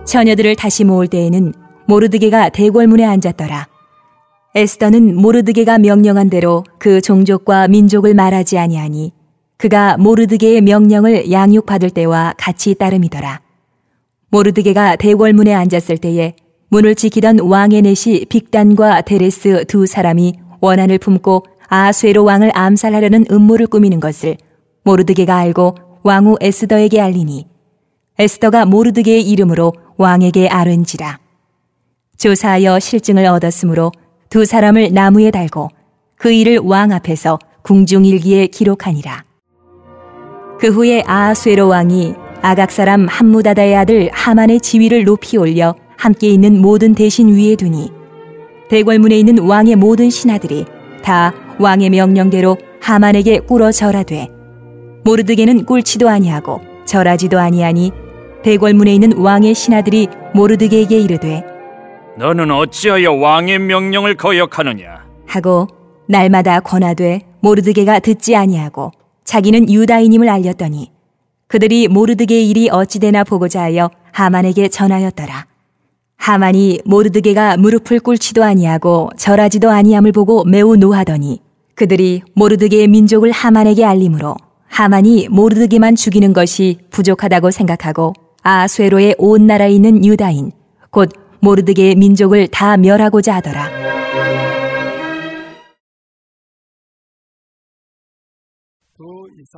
처녀들을 다시 모을 때에는 모르드게가 대궐문에 앉았더라. 에스더는 모르드게가 명령한 대로 그 종족과 민족을 말하지 아니하니 그가 모르드게의 명령을 양육받을 때와 같이 따름이더라. 모르드게가 대궐문에 앉았을 때에 문을 지키던 왕의 넷이 빅단과 데레스 두 사람이 원한을 품고 아수에로 왕을 암살하려는 음모를 꾸미는 것을 모르드게가 알고 왕후 에스더에게 알리니 에스더가 모르드게의 이름으로 왕에게 아른지라. 조사하여 실증을 얻었으므로 두 사람을 나무에 달고 그 일을 왕 앞에서 궁중일기에 기록하니라. 그 후에 아하수에로 왕이 아각 사람 함무다다의 아들 하만의 지위를 높이 올려 함께 있는 모든 대신 위에 두니 대궐문에 있는 왕의 모든 신하들이 다 왕의 명령대로 하만에게 꿇어 절하되 모르드게는 꿇지도 아니하고 절하지도 아니하니 대궐문에 있는 왕의 신하들이 모르드게에게 이르되 너는 어찌하여 왕의 명령을 거역하느냐 하고 날마다 권하되 모르드게가 듣지 아니하고 자기는 유다인임을 알렸더니 그들이 모르드게의 일이 어찌되나 보고자 하여 하만에게 전하였더라. 하만이 모르드게가 무릎을 꿇지도 아니하고 절하지도 아니함을 보고 매우 노하더니 그들이 모르드게의 민족을 하만에게 알림으로 하만이 모르드게만 죽이는 것이 부족하다고 생각하고 아수에로의 온 나라에 있는 유다인 곧 모르드게의 민족을 다 멸하고자 하더라. 더 이상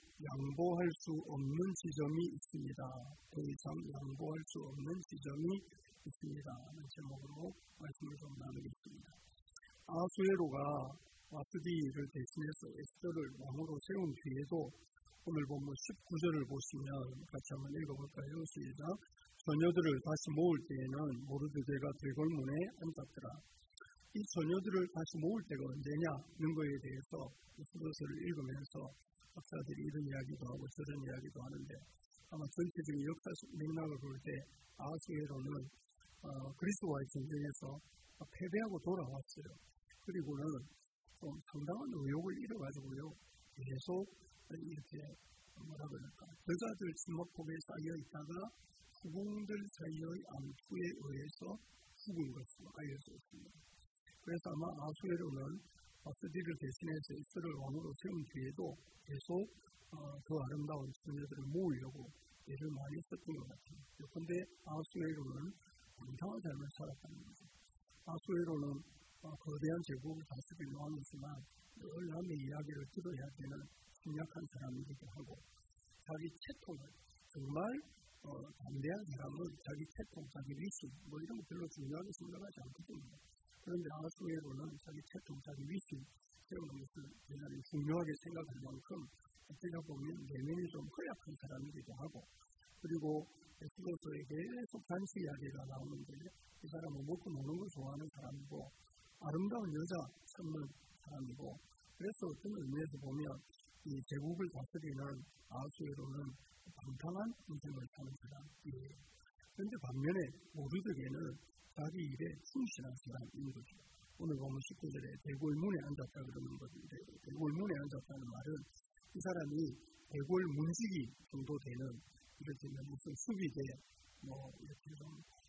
양보할 수 없는 지점이 있습니다. 더 이상 양보할 수 없는 지점이 있습니다. 하는 제목으로 말씀을 좀 나누겠습니다. 아수에로가 와스디를 대신해서 에스더를 왕으로 세운 뒤에도 오늘 본문 19절을 보시면 같이 한번 읽어볼까요? 시작. 처녀들을 다시 모을 때에는 모르드게가 대궐문에 앉았더라. 이 처녀들을 다시 모을 때가 언제냐는 거에 대해서 에스더서를 읽으면서 학자들이 이런 이야기도 하고 저런 이야기도 하는데 아마 전체적인 역사적 맥락을 볼 때 아수에로는 그리스와의 전쟁에서 패배하고 돌아왔어요. 그리고는 좀 상당한 의욕을 잃어가지고요. 계속 이렇게 뭐라 그럴까 여자들 침묵복에 쌓여 있다가 후궁들 사이의 암투에 의해서 죽은 것으로 알려져 있습니다. 그래서 아마 아수에로는 와스디를 대신해서 에스더를 왕으로 세운 뒤에도 계속 더 아름다운 처녀들을 모으려고 애를 많이 썼던 것 같아요. 그런데 아수에로는 당당한 삶을 살았다는 거죠. 아수에로는 거대한 제국을 다스릴 왕이지만 늘 남의 이야기를 들어야 되는 심약한 사람이기도 하고 자기 채통을 정말 담대한 사람은 자기 채통, 자기 위신 이런 거 별로 중요하게 생각하지 않거든요. 그런데 아수에로는 자기 채통, 자기 위신 세우는 것을 대단히 중요하게 생각할 만큼 어떻게 보면 내면이 좀 허약한 사람이기도 하고 그리고 에스더서에 계속 잔치 이야기가 나오는데 이 사람은 먹고 노는 걸 좋아하는 사람이고 아름다운 여자 찾는 사람이고 그래서 어떤 의미에서 보면 이 제국을 다스리는 아수에로는 방탕한 인생을 사는 사람이에요. 그런데 반면에 모르드게는 자기 일에 충실한 사람인 거죠. 오늘 보면 19절에 대궐문에 앉았다 그러는 건데 대궐문에 앉았다는 말은 이 사람이 대궐 문지기 정도 되는 이렇게 무슨 수비대 이렇게 좀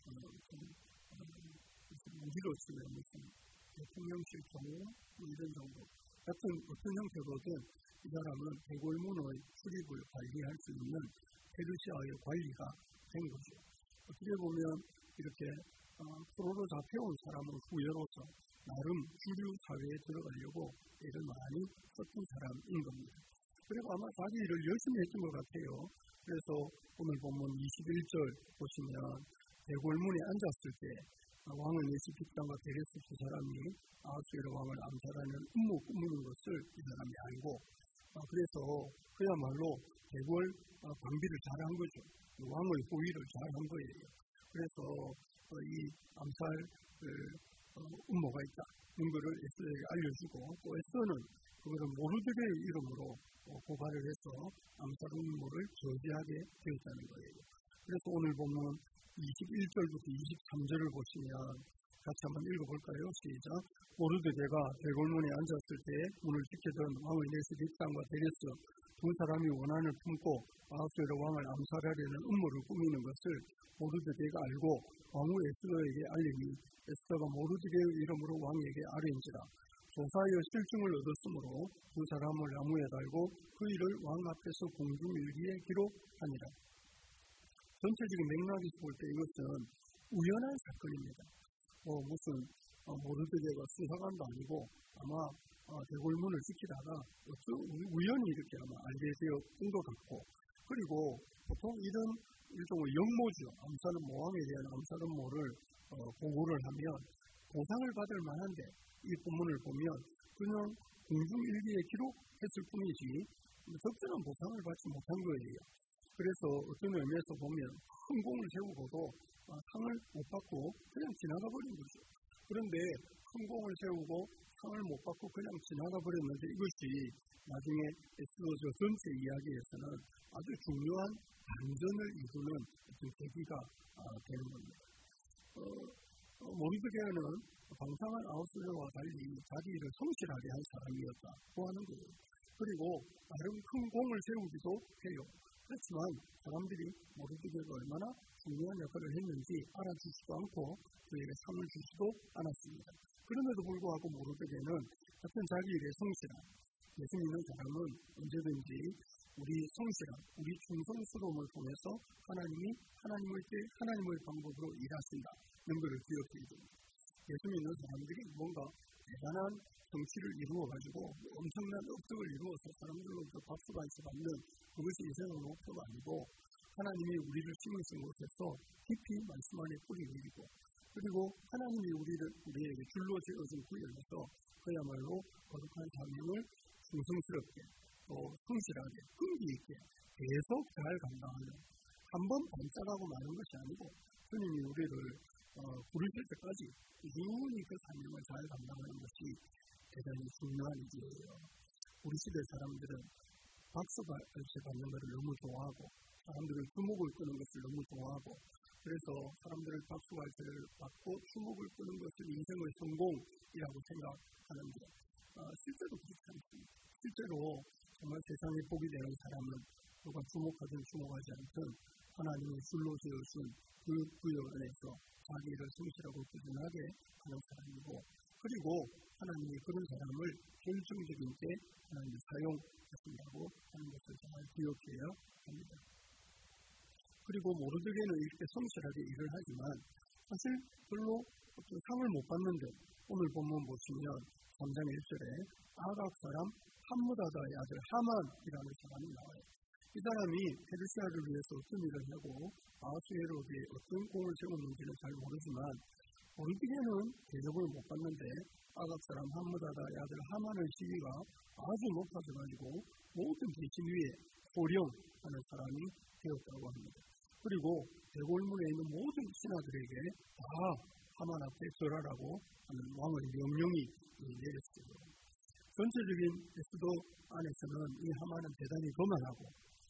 무기로 치면 무슨 대통령실 경우 이런 정도 같은 어떤 형태로든 이 사람은 대궐문의 출입을 관리할 수 있는 페르시아의 관리가 된 거죠. 어떻게 보면 이렇게 프로로 잡혀온 사람은 후예로서 나름 주류 사회에 들어가려고 애를 많이 썼던 사람인 겁니다. 그리고 아마 자기 일을 열심히 했던 것 같아요. 그래서 오늘 보면 21절 보시면 대궐문에 앉았을 때 왕을 내시 빅단과 데레스 두 사람이 아수에로 왕을 암살하는 음모 꾸미는 것을 이 사람이 알고 그래서 그야말로 대궐 방비를 잘한 거죠. 왕의 호위를 잘한 거예요. 그래서 이 암살 음모가 있다는 것을 에스더에게 알려주고 또 에스더는 그것을 모르드게의 이름으로 고발을 해서 암살 음모를 저지하게 되었다는 거예요. 그래서 오늘 보면 21절부터 23절을 보시면 같이 한번 읽어볼까요? 시작. 모르드게가 대궐문에 앉았을 때 문을 지키던 왕의 내시 빅단과 데레스 두 사람이 원한을 품고 아하수에로 왕을 암살하려는 음모를 꾸미는 것을 모르드게가 알고 왕후 에스더에게 알리니 에스더가 모르드게의 이름으로 왕에게 아뢰인지라. 조사하여 실증을 얻었으므로 두 사람을 나무에 달고 그 일을 왕 앞에서 공중일기에 기록하니라. 전체적인 맥락에서 볼 때 이것은 우연한 사건입니다. 무슨 모르드게가 수사관도 아니고 아마 대궐문을 지키다가 우연히 이렇게 아마 알게 되었던 것 같고, 그리고 보통 이런 일종의 역모죠. 암살은 모왕에 대한 암살 음모를 보고를 하면 보상을 받을 만한데 이 본문을 보면 그냥 공중일기에 기록했을 뿐이지 적절한 보상을 받지 못한 거예요. 그래서 어떤 의미에서 보면 큰 공을 세우고도 상을 못 받고 그냥 지나가 버린 거죠. 그런데 큰 공을 세우고 상을 못 받고 그냥 지나가 버렸는데 이것이 나중에 에스더서 전체 이야기에서는 아주 중요한 반전을 이루는 어떤 계기가 되는 겁니다. 모르드게는 방탕한 아하수에로와 달리 자기 일을 성실하게 한 사람이었다고 하는 거예요. 그리고 다른 큰 공을 세우기도 해요. 그렇지만 사람들이 모르드게가 얼마나 중요한 역할을 했는지 알아주지도 않고 그에게 상을 주지도 않았습니다. 그럼에도 불구하고 모르드게는 같은 자기 일에 성실한, 예수 믿는 사람은 언제든지 우리 성실한, 우리 충성스러움을 통해서 하나님의 방법으로 일하신다는 것을 기억해야 됩니다. 예수 믿는 사람들이 뭔가 대단한 정치를 이루어가지고 엄청난 업적을 이루어서 사람들로부터 박수받지 받는 그것이 인생의 목표가 아니고, 하나님이 우리를 심으신 곳에서 깊이 말씀 안에 뿌리 내리고, 그리고 하나님이 우리에게 줄로 지어준 구역에서 그야말로 거룩한 사명을 충성스럽게 또 성실하게 끈기 있게 계속 잘 감당하는, 한번 반짝하고 마는 것이 아니고 주님이 우리를 부르실 때까지 꾸준히 그 사명을 잘 감당하는 것이 대단히 중요한 일이에요. 우리 시대 사람들은 박수받는 것을 너무 좋아하고 사람들을 주목을 끄는 것을 너무 좋아하고, 그래서 사람들을 박수갈채를 받고 주목을 끄는 것을 인생의 성공이라고 생각하는데 실제로 그렇지 않습니다. 실제로 정말 세상에 복이 되는 사람은 누가 주목하든 주목하지 않든 하나님의 줄로 지어준 그 구역 안에서 자기 일을 성실하고 꾸준하게 하는 사람이고, 그리고 하나님이 그런 사람을 결정적인 때 하나님이 사용하신다고 하는 것을 잘 기억해야 합니다. 그리고 모르드게는 이렇게 성실하게 일을 하지만 사실 별로 상을 못 받는데, 오늘 본문 보시면 3장 1절에 아각 사람 함므다다의 아들 하만이라는 사람이 나와요. 이 사람이 페르시아를 위해서 어떤 일을 하고 아하수에로에 어떤 공을 세웠는지는 잘 모르지만 모르드게는 대접을 못 받는데 아각 사람 함므다다의 아들 하만의 시위가 아주 높아져가지고 모든 대신 위에 호령하는 사람이 되었다고 합니다. 그리고 대궐문에 있는 모든 신하들에게 다 하만 앞에 절하라고 하는 왕의 명령이 내렸어요. 전체적인 에스더 안에서는 이 하만은 대단히 거만하고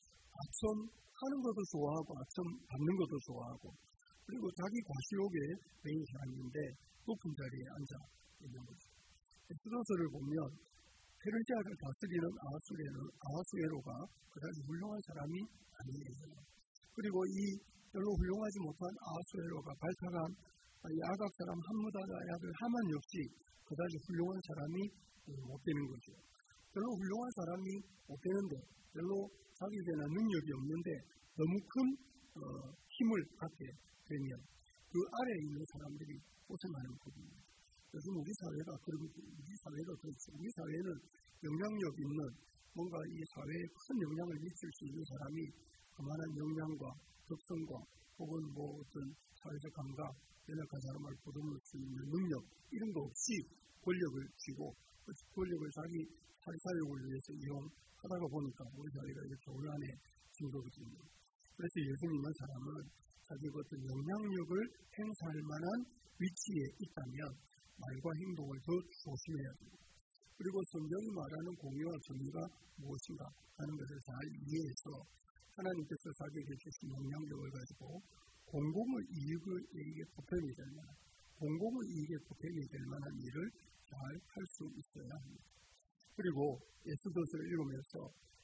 악천하는 것도 좋아하고 악천 받는 것도 좋아하고, 그리고 자기 과시욕에 매인 사람인데 높은 자리에 앉아 있는 거죠. 에스더서를 보면 페르시아를 다스리는 아하수에로가 그다지 훌륭한 사람이 아니에요. 그리고 이 별로 훌륭하지 못한 아하수에로가 발탁한 이 아각 사람 함므다다의 아들 하만 역시 그다지 훌륭한 사람이 못 되는 거죠. 별로 훌륭한 사람이 못 되는데, 별로 자기에게는 능력이 없는데 너무 큰 힘을 갖게 되면 그 아래에 있는 사람들이 고생하는 거거든요. 요즘 우리 사회가 그렇죠. 우리 사회는 영향력 있는, 뭔가 이 사회에 큰 영향을 미칠 수 있는 사람이 그만한 역량과 덕성과 혹은 어떤 사회적 감각, 연약한 사람을 보듬을 수 있는 능력, 이런 거 없이 권력을 쥐고 그 권력을 자기 사회사역을 위해서 이용하다가 보니까 우리 사회가 이렇게 혼란해진 거거든요. 그래서 예수 믿는 사람은 자기가 어떤 영향력을 행사할 만한 위치에 있다면 말과 행동을 더 조심해야 됩니다. 그리고 성경이 말하는 공의와 정의가 무엇인가 하는 것을 잘 이해해서 하나님께서 자기에게 주신 영향력을 가지고 공공의 이익에 보탬이 될 만한, 공공의 이익에 보탬이 될 만한 일을 잘 할 수 있어야 합니다. 그리고 에스더서를 읽으면서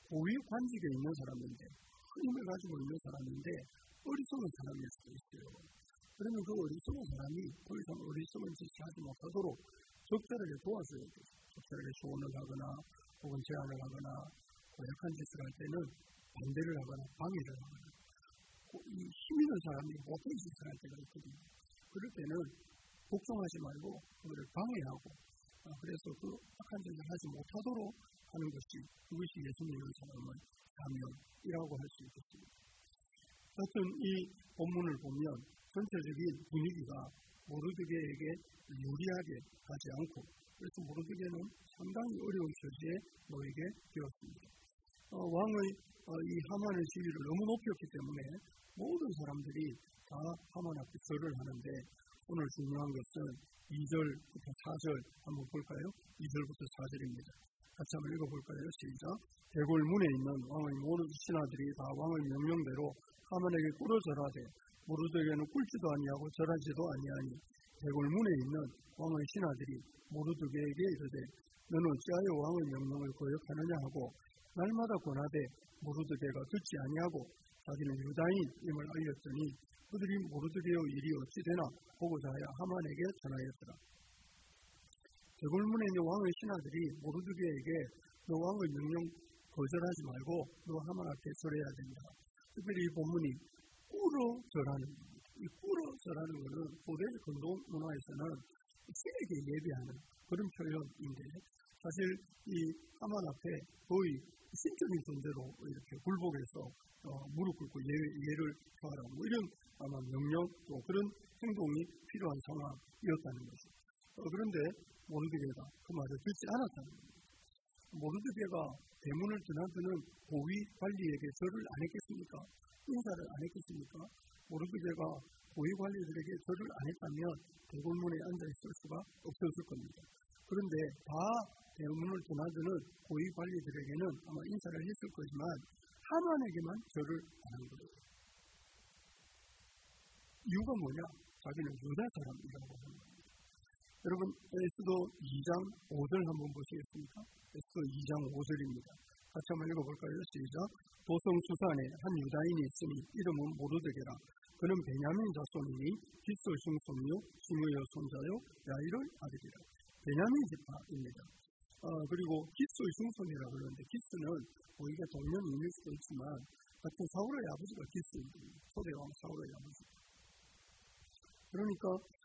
고위 관직에 있는 사람인데, 큰 힘을 가지고 있는 사람인데 어리석은 사람일 수도 있어요. 그러면 그 어리석은 사람이 더 이상 어리석은 짓을 하지 못하도록 적절하게 도와줘야 돼요. 적절하게 조언을 하거나 혹은 제안을 하거나 고약한 짓을 할 때는 반대를 하거나 방해를 하거나 이 힘 있는 사람이 못된 짓을 할 때가 있거든요. 그럴 때는 복종하지 말고 그거를 방해하고 그래서 그 악한 짓을 하지 못하도록 하는 것이 그것이 예수님의 사람의 사명이라고 할 수 있겠습니다. 하여튼 이 본문을 보면 전체적인 분위기가 모르드게에게 유리하게 가지 않고 그래서 모르드게는 상당히 어려운 처지에 놓이게 되었습니다. 왕의 이 하만의 지위를 너무 높였기 때문에 모든 사람들이 다 하만 앞에 절을 하는데 오늘 중요한 것은 2절부터 4절 한번 볼까요? 2절부터 4절입니다. 같이 한번 읽어볼까요? 시작. 대궐문에 있는 왕의 모든 신하들이 다 왕의 명령대로 하만에게 꿇어 절하되 모르드게는 꿇지도 아니하고 절하지도 아니하니 대궐문에 있는 왕의 신하들이 모르드게에게 이르되 너는 어찌하여 왕의 명령을 거역하느냐 하고 날마다 권하되 모르드게가 듣지 아니하고 자기는 유다인임을 알렸더니 그들이 모르드게의 일이 어찌 되나 보고자 하여 하만에게 전하였더라. 대궐문에 있는 왕의 신하들이 모르드게에게 너 왕의 명령 거절하지 말고 너 하만 앞에 절해야 된다. 특별히 이 본문이 꿇어 절하는 이 꿇어 절하는 것은 고대 근동 문화에서는 신에게 예배하는 그런 표현인데 사실 이 하만 앞에 거의 신적인 존재로 이렇게 굴복해서 무릎 꿇고 예를 표하라 이런 아마 명령 또 그런 행동이 필요한 상황이었다는 거죠. 그런데 모르드게가 그 말을 듣지 않았다는 겁니다. 모르드게가 대문을 드나드는 고위 관리에게 절을 안 했겠습니까? 인사를 안 했겠습니까? 모르드게가 고위 관리들에게 절을 안 했다면 대궐문에 앉아있을 수가 없었을 겁니다. 그런데 다 대문을 드나드는 고위 관리들에게는 아마 인사를 했을 거지만 하만에게만 절을 안 한 거예요. 이유가 뭐냐? 자기는 유다 사람이라고 하는 겁니다. 여러분 에스더 2장 5절 한번 보시겠습니까? 에스더 2장 5절입니다. 같이 한번 읽어볼까요? 시작. 도성 수산에 한 유다인이 있으니 이름은 모르드게라. 그는 베냐민 자손이니 깃솔 흉손이요 시므의 손자요 야일의 아들이라. 베냐민 지파입니다. 그리고 깃솔 흉손이라고 그러는데 깃스는 우리가 동년인일 수도 있지만 같은 사울의 아버지가 깃스입니다. 초대왕 사울의 아버지. 그러니까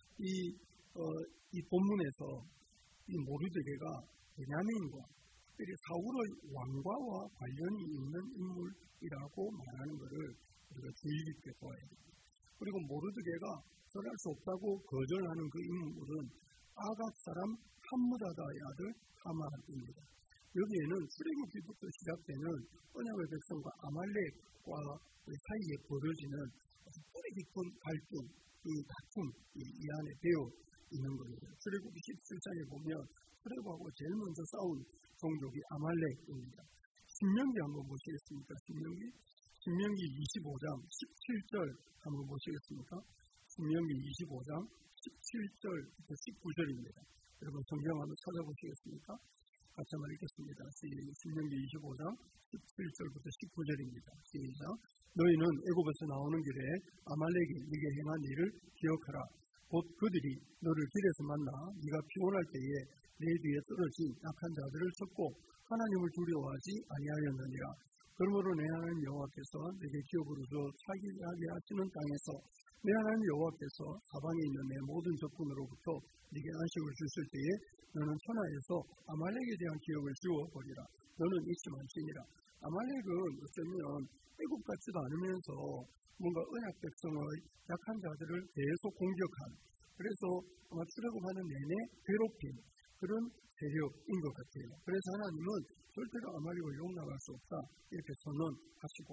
이 본문에서 이 모르드게가 베냐민과 특별히 사울의 왕과와 관련이 있는 인물이라고 말하는 것을 우리가 주의 깊게 보아야 됩니다. 그리고 모르드게가 절할 수 없다고 거절하는 그 인물은 아각 사람 함므다다의 아들 하만입니다. 여기에는 출애굽기부터 시작되는 언약의 백성과 아말렉과 사이에 벌어지는 뿌리 깊은 갈등, 이 다툼이 이 안에 배어 있는 겁니다. 출애굽기 17장에 보면 출애굽하고 제일 먼저 싸운 종족이 아말렉입니다. 신명기 한번 보시겠습니까? 신명기 25장 17절 한번 보시겠습니까? 신명기 25장 17절부터 19절입니다. 여러분 성경 한번 찾아보시겠습니까? 같이 한번 읽겠습니다. 신명기 25장 17절부터 19절입니다. 시작. 너희는 애굽에서 나오는 길에 아말렉이 네게 행한 일을 기억하라. 곧 그들이 너를 길에서 만나 네가 피곤할 때에 내 뒤에 떨어진 약한 자들을 쳤고 하나님을 두려워하지 아니하였느니라. 그러므로 내 하나님 여호와께서 내게 기업으로 줘 차지하게 하시는 땅에서 내 하나님 여호와께서 사방에 있는 내 모든 적군으로부터 네게 안식을 주실 때에 너는 천하에서 아말렉에 대한 기억을 지워버리라. 너는 잊지 말지니라. 아말렉은 어쩌면 애굽 같지도 않으면서 뭔가 언약 백성의 약한 자들을 계속 공격한 그래서 아마 출애굽하는 내내 괴롭힌 그런 세력인 것 같아요. 그래서 하나님은 절대로 아말렉을 용납할 수 없다 이렇게 선언하시고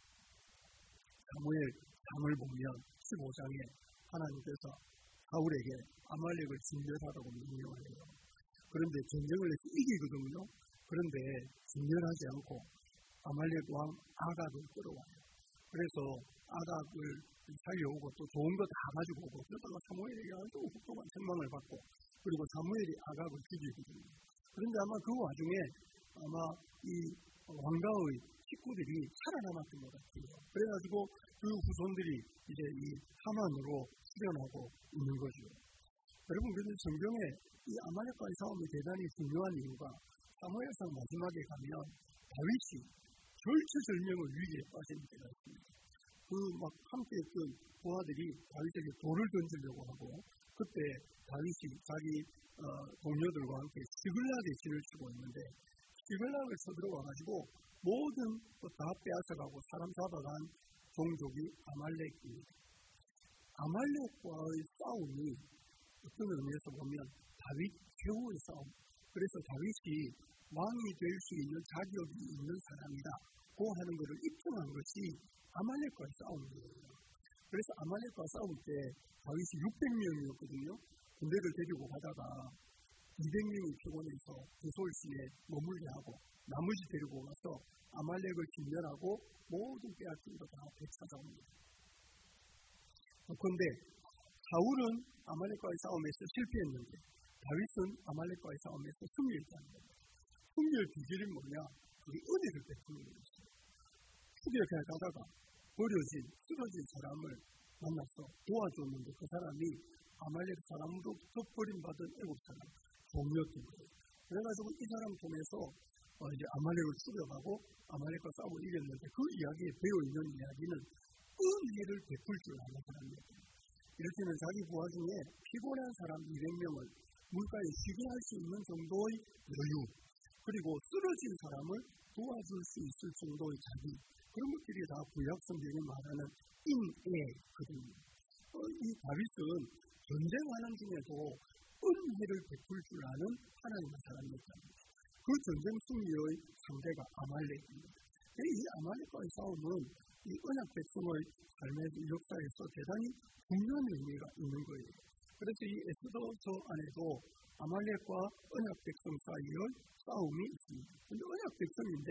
사무엘상을 보면 15장에 하나님께서 사울에게 아말렉을 진멸하라고 명령해요. 그런데 전쟁을 해서 이기거든요. 그런데 진멸하지 않고 아말렉 왕 아각을 끌어와요. 그래서 아각을 살려오고 또 좋은 거 다 가지고 오고 그러다가 사무엘에게 아주 훌륭한 책망을 받고 그리고 사무엘이 아각을 죽이거든요. 그런데 아마 그 와중에 아마 이 왕가의 식구들이 살아남았던 것 같아요. 그래가지고 그 후손들이 이제 이 하만으로 수련하고 있는 거죠. 여러분, 그래서 성경에 이 아말렉과의 싸움이 대단히 중요한 이유가 사무엘상 마지막에 가면 다윗이 절체절명의 위기에 빠진 때가 있습니다. 그 막 함께 했던 부하들이 다윗에게 돌을 던지려고 하고, 그때 다윗이 자기 동료들과 함께 시글락에 진을 치고 있는데, 시글락을 쳐들어와가지고 모든 다 빼앗아가고 사람 잡아간 종족이 아말렉입니다. 아말렉과의 싸움이 어떤 의미에서 보면 다윗 최후의 싸움. 그래서 다윗이 왕이 될 수 있는 자격이 있는 사람이라고 하는 것을 입증한 것이 아말렉과의 싸움이에요. 그래서 아말렉과 싸울 때 다윗이 600명이었거든요. 군대를 데리고 가다가 200명이 피곤해서 구솔시에 머물게 하고 나머지 데리고 가서 아말렉을 진멸하고 모든 빼앗긴 거 다 되찾아옵니다. 그런데 사울은 아말렉과의 싸움에서 실패했는데 다윗은 아말렉과의 싸움에서 승리했다는 겁니다. 승리의 비결이 뭐냐? 그게 은혜를 베푸는 것이죠. 추격해 가다가 버려진, 쓰러진 사람을 만나서 도와줬는데 그 사람이 아말렉 사람으로부터 버림받은 애국 사람, 종이었던 거예요. 그래가지고 이 사람 통해서 이제 아말렉을 추격하고 아말렉과 싸움을 이겼는데 그 이야기에 배어있는 이야기는 은혜를 베풀 줄 아는 사람이었습니다. 이럴 때는 자기 부하 중에 피곤한 사람 200명을 물가에 쉬게 할 수 있는 정도의 여유, 그리고 쓰러진 사람을 도와줄 수 있을 정도의 자비, 그런 것들이 다 구약 성경이 말하는 인애거든요. 이 다윗은 전쟁하는 중에도 은혜를 베풀 줄 아는 하나님의 사람이었다는 거죠. 그 전쟁 승리의 상대가 아말렉입니다. 이 아말렉과의 싸움은 이 언약 백성의 삶의 역사에서 대단히 중요한 의미가 있는 거예요. 그래서 이 에스더서 안에도 아말렉과 언약 백성 사이의 싸움이 있습니다. 근데 언약 백성인데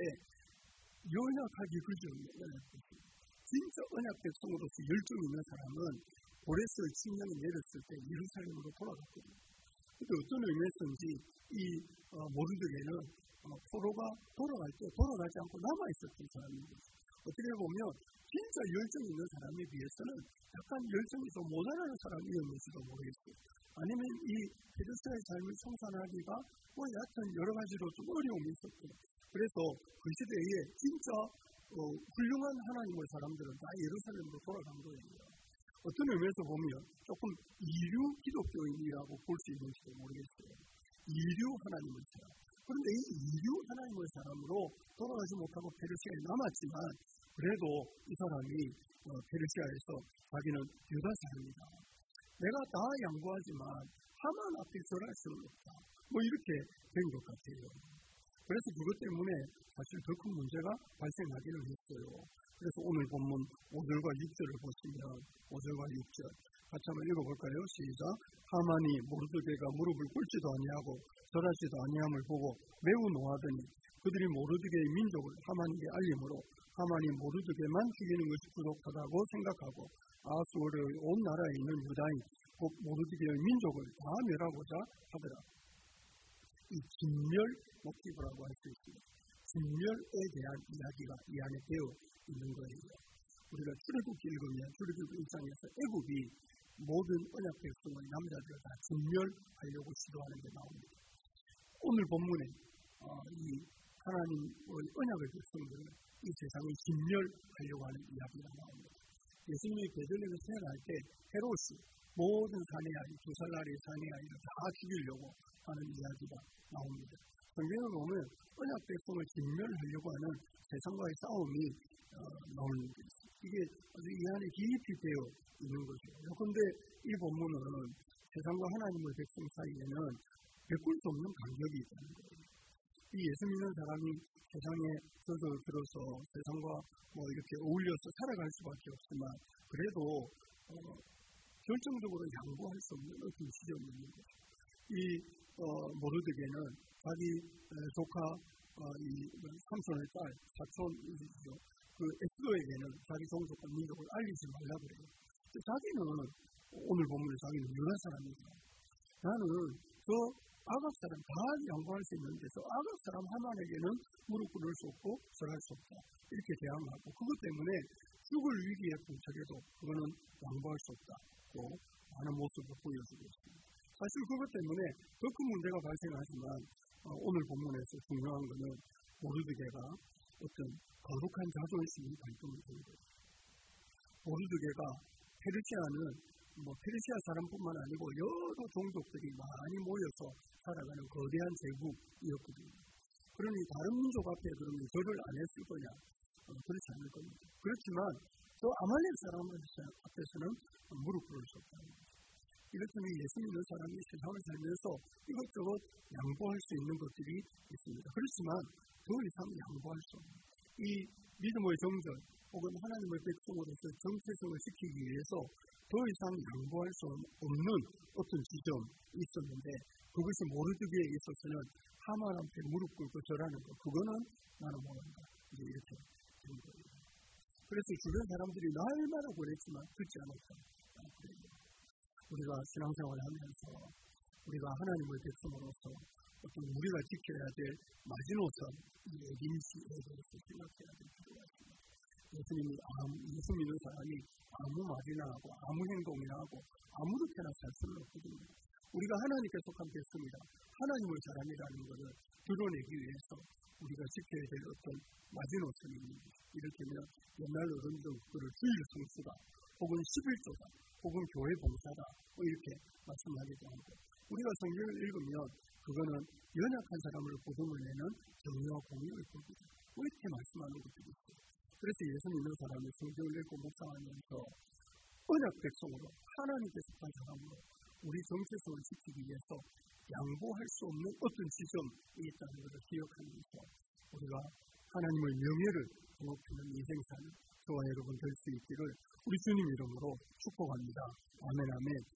연약하기 그죠. 언약 백성. 진짜 언약 백성으로서 열정 있는 사람은 고레스의 칙령이 내렸을 때 예루살렘으로 돌아갔거든요. 근데 어떤 의미에서인지 이 모르드게는 포로가 돌아갈 때 돌아가지 않고 남아있었던 사람인 거죠. 어떻게 보면 진짜 열정 있는 사람에 비해서는 약간 열정이 좀 모자라는 사람이었는지도 모르겠어요. 아니면 이 페르시아의 삶을 청산하기가 여하튼 여러 가지로 좀 어려움이 있었고, 그래서 그 시대에 진짜 훌륭한 하나님의 사람들은 다 예루살렘으로 돌아간 거예요. 어떤 의미에서 보면 조금 이류 기독교인이라고 볼 수 있는지도 모르겠어요. 이류 하나님의 사람. 그런데 이 이류 하나님의 사람으로 돌아가지 못하고 페르시아에 남았지만 그래도 이 사람이 페르시아에서 자기는 유다 사람이다. 내가 다 양보하지만 하만 앞에 절할 수는 없다. 이렇게 된 것 같아요. 그래서 그것 때문에 사실 더 큰 문제가 발생하기는 했어요. 그래서 오늘 본문 5절과 6절을 보시면 5절과 6절 같이 한번 읽어볼까요? 시작. 하만이 모르드게가 무릎을 꿇지도 아니하고 절하지도 아니함을 보고 매우 노하더니 그들이 모르드게의 민족을 하만에게 알림으로 하만이 모르드게만 죽이는 것이 부족하다고 생각하고 아수르의 온 나라에 있는 유다인 곧 모르드게의 민족을 다 멸하고자 하더라. 이 진멸 모티브라고 할 수 있습니다. 진멸에 대한 이야기가 이 안에 되어 있는 거예요. 우리가 출애굽기 읽으면 출애굽기 1장에서 애굽이 모든 언약 백성의 남자들을 다 진멸하려고 시도하는 게 나옵니다. 오늘 본문에 이 하나님의 언약의 백성들을 이 세상에 진멸하려고 하는 이야기가 나옵니다. 예수님이 베들레헴에 태어날 때 헤롯이 모든 사내 아이, 2살짜리 사내 아이를 다 죽이려고 하는 이야기가 나옵니다. 성경을 보면 언약 백성을 진멸하려고 하는 세상과의 싸움이 나오는 게 있습니다. 이게 아주 이 안에 깊이 되어 있는 거죠. 그런데 이 본문은 세상과 하나님의 백성 사이에는 베꿀 수 없는 간격이 있다는 거예요. 이 예수 믿는 사람이 세상에 들어서 세상과 이렇게 어울려서 살아갈 수밖에 없지만 그래도 결정적으로 양보할 수 없는 어떤 지점이 있는 거죠. 이 모르드게는 자기 조카 이 삼손의 딸 사촌이죠. 그 에스더에게는 자기 종족과 민족을 알리지 말라 그래요. 자기는 오늘 보면 자기는 유다 사람이다. 나는 저 아각 사람 다 양보할 수 있는 데서 아각 사람 하만에게는 무릎 꿇을 수 없고 절할 수 없다. 이렇게 대항하고 그것 때문에 죽을 위기에 봉착해도 그거는 양보할 수 없다고 하는 모습을 보여주고 있습니다. 사실 그것 때문에 더 큰 문제가 발생하지만 오늘 본문에서 중요한 것은 모르드게가 어떤 거룩한 자존심이 발동이 된 거예요. 모르드게가 페르시아 사람뿐만 아니고 여러 종족들이 많이 모여서 살아가는 거대한 제국이었거든요. 그러니 다른 민족 앞에 그러면 절을 안 했을 거냐? 그렇지 않을 겁니다. 그렇지만 또 아말렉 사람 앞에서는 무릎 꿇을 수 없다는 거예요. 이렇다면 예수 믿는 사람이 세상을 살면서 이것저것 양보할 수 있는 것들이 있습니다. 그렇지만 더 이상 양보할 수 없는 이 믿음의 정절 혹은 하나님의 백성으로서 정체성을 지키기 위해서 더 이상 양보할 수 없는 어떤 지점이 있었는데 그것이 모르드게에 있어서는 하만한테 무릎 꿇고 절하는 것 그거는 나는 모른다. 이렇게 된 거예요. 그래서 주변 사람들이 날마다 권했지만 듣지 않았다. 우리가 신앙생활을 하면서 우리가 하나님의 백성으로서 어떤 우리가 지켜야 될 마지노선 예김시에 대해서 생각해야 될 필요가 있습니다. 예수 믿는 사람이 아무 말이나 하고 아무 행동이나 하고 아무렇게나 살 수는 없거든요. 우리가 하나님께 속한 백성이다. 하나님의 사람이라는 것을 드러내기 위해서 우리가 지켜야 될 어떤 마지노선이 있는 것이죠. 이를테면 옛날 어른들 그를 주일 성수다 혹은 11조다 혹은 교회 봉사다 이렇게 말씀하기도 하고 우리가 성경을 읽으면 그거는 연약한 사람을 보듬어내는 정의와 공의의 법이다. 이렇게 말씀하는 것들이 있어요. 그래서 예수 믿는 사람이 성경을 읽고 묵상하면서 언약 백성으로 하나님께 속한 사람으로 우리 정체성을 지키기 위해서 양보할 수 없는 어떤 지점이 있다는 것을 기억하면서 우리가 하나님의 명예를 높이는 인생 사는 저와 여러분 될 수 있기를 우리 주님 이름으로 축복합니다. 아멘 아멘.